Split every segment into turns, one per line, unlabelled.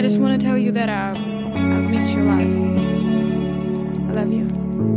just want to tell you that I've missed you a lot. I love you.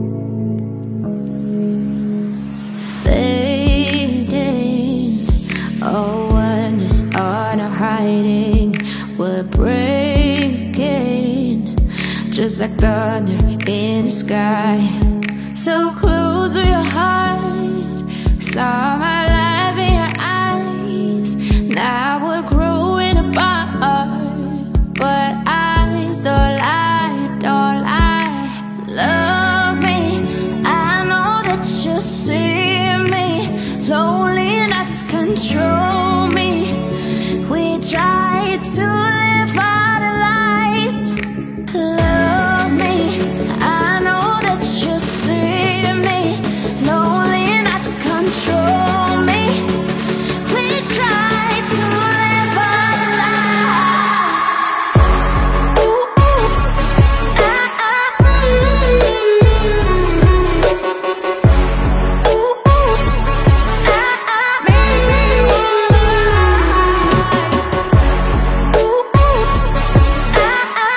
Fading, oh, when it's all no hiding, we're breaking, just like thunder in the sky. So close to your heart, saw my life in your eyes. Now we're growing apart, but eyes don't lie, don't lie. Love me, I know that you see me. Loneliness control me. We try to live our lives. Love me, I know that you see me. Loneliness control me. We try to live our lives. Ooh, ooh, ah, ah, ooh, ooh, ah, ah, baby. Ooh, ooh, ah, ah,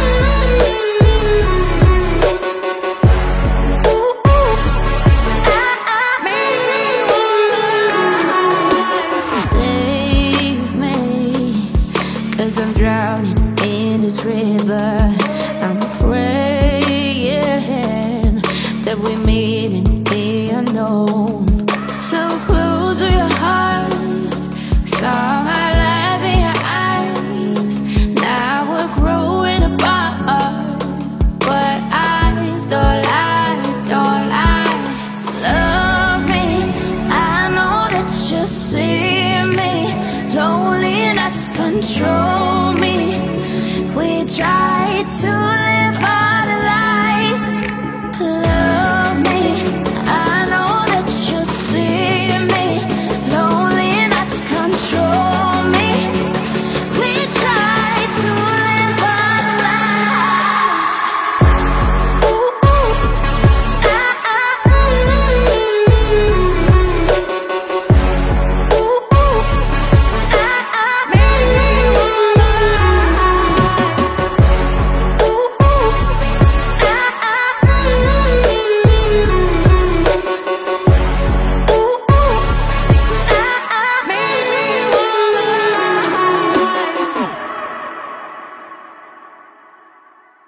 save me, 'cause I'm drowning in this river. I'm praying that we meet in the unknown. So close to your heart, saw my life in your eyes. Now we're growing apart, but eyes don't lie, don't lie. Love me, I know that you see me. Loneliness control me. We try to